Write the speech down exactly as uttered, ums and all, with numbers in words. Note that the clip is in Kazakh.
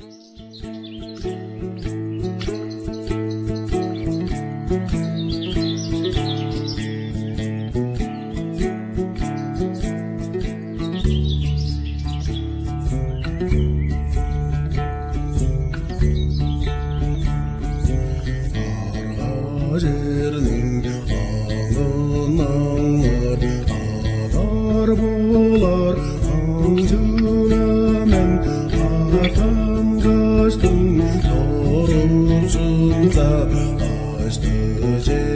Жернің аңын аңлар ағар болар аңжыламен атам қаштың торусында ашты жер